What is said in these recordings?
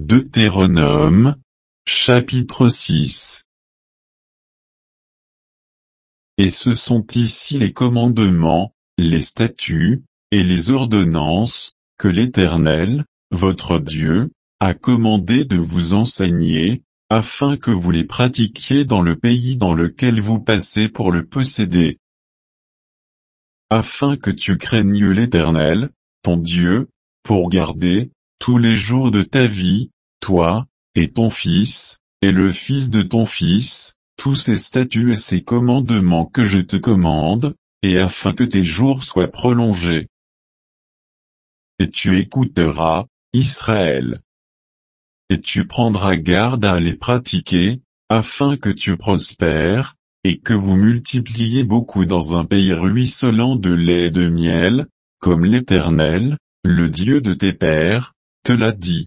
Deutéronome, chapitre 6. Et ce sont ici les commandements, les statuts, et les ordonnances, que l'Éternel, votre Dieu, a commandé de vous enseigner, afin que vous les pratiquiez dans le pays dans lequel vous passez pour le posséder. Afin que tu craignes l'Éternel, ton Dieu, pour garder, tous les jours de ta vie, toi, et ton fils, et le fils de ton fils, tous ces statuts et ces commandements que je te commande, et afin que tes jours soient prolongés. Et tu écouteras, Israël. Et tu prendras garde à les pratiquer, afin que tu prospères, et que vous multipliez beaucoup dans un pays ruisselant de lait et de miel, comme l'Éternel, le Dieu de tes pères, te l'a dit.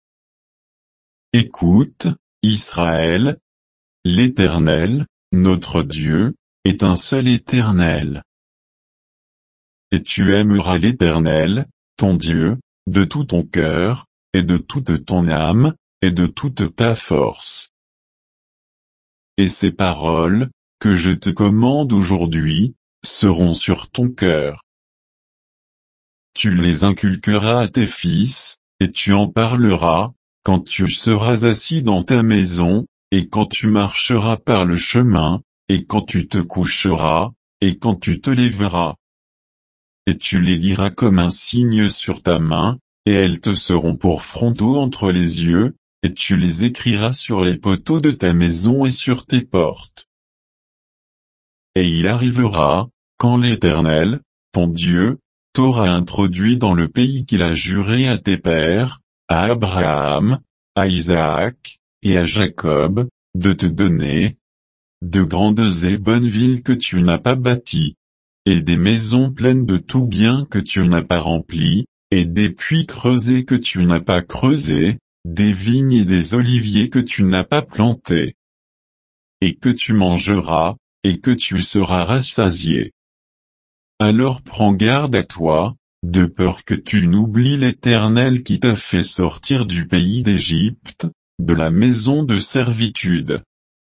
Écoute, Israël. L'Éternel, notre Dieu, est un seul Éternel. Et tu aimeras l'Éternel, ton Dieu, de tout ton cœur, et de toute ton âme, et de toute ta force. Et ces paroles, que je te commande aujourd'hui, seront sur ton cœur. Tu les inculqueras à tes fils, et tu en parleras, quand tu seras assis dans ta maison, et quand tu marcheras par le chemin, et quand tu te coucheras, et quand tu te lèveras. Et tu les liras comme un signe sur ta main, et elles te seront pour frontaux entre les yeux, et tu les écriras sur les poteaux de ta maison et sur tes portes. Et il arrivera, quand l'Éternel, ton Dieu, t'aura introduit dans le pays qu'il a juré à tes pères, à Abraham, à Isaac, et à Jacob, de te donner, de grandes et bonnes villes que tu n'as pas bâties, et des maisons pleines de tout bien que tu n'as pas remplies, et des puits creusés que tu n'as pas creusés, des vignes et des oliviers que tu n'as pas plantés, et que tu mangeras, et que tu seras rassasié. Alors prends garde à toi, de peur que tu n'oublies l'Éternel qui t'a fait sortir du pays d'Égypte, de la maison de servitude.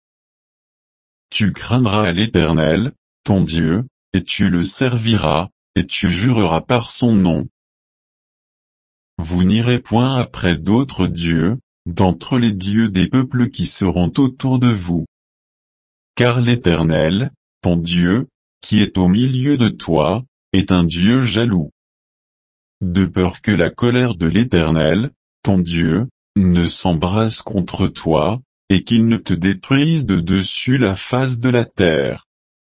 Tu craindras l'Éternel, ton Dieu, et tu le serviras, et tu jureras par son nom. Vous n'irez point après d'autres dieux, d'entre les dieux des peuples qui seront autour de vous. Car l'Éternel, ton Dieu, qui est au milieu de toi, est un Dieu jaloux. De peur que la colère de l'Éternel, ton Dieu, ne s'embrase contre toi, et qu'il ne te détruise de dessus la face de la terre.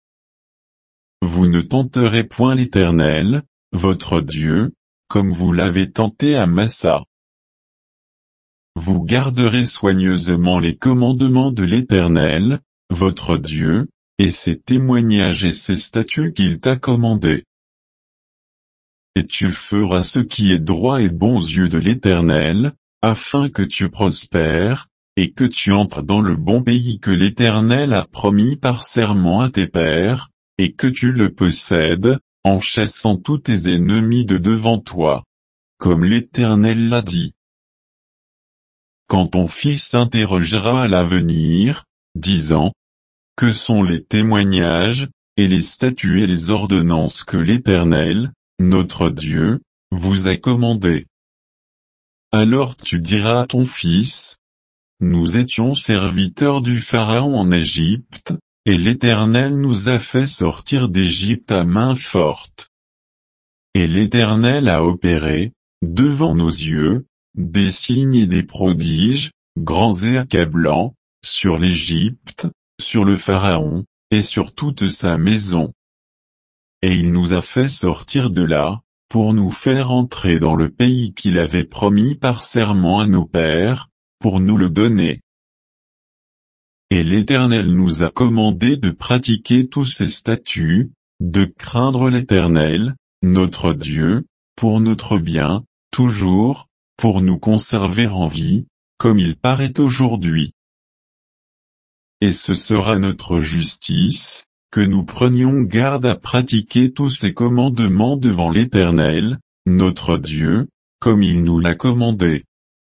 Vous ne tenterez point l'Éternel, votre Dieu, comme vous l'avez tenté à Massa. Vous garderez soigneusement les commandements de l'Éternel, votre Dieu, et ses témoignages et ses statuts qu'il t'a commandés. Et tu feras ce qui est droit et bon aux yeux de l'Éternel, afin que tu prospères, et que tu entres dans le bon pays que l'Éternel a promis par serment à tes pères, et que tu le possèdes, en chassant tous tes ennemis de devant toi. Comme l'Éternel l'a dit. Quand ton fils interrogera à l'avenir, disant, que sont les témoignages, et les statuts et les ordonnances que l'Éternel, notre Dieu, vous a commandés. Alors tu diras à ton fils, nous étions serviteurs du Pharaon en Égypte, et l'Éternel nous a fait sortir d'Égypte à main forte. Et l'Éternel a opéré, devant nos yeux, des signes et des prodiges, grands et accablants, sur l'Égypte, sur le Pharaon, et sur toute sa maison. Et il nous a fait sortir de là, pour nous faire entrer dans le pays qu'il avait promis par serment à nos pères, pour nous le donner. Et l'Éternel nous a commandé de pratiquer tous ses statuts, de craindre l'Éternel, notre Dieu, pour notre bien, toujours, pour nous conserver en vie, comme il paraît aujourd'hui. Et ce sera notre justice, que nous prenions garde à pratiquer tous ces commandements devant l'Éternel, notre Dieu, comme il nous l'a commandé.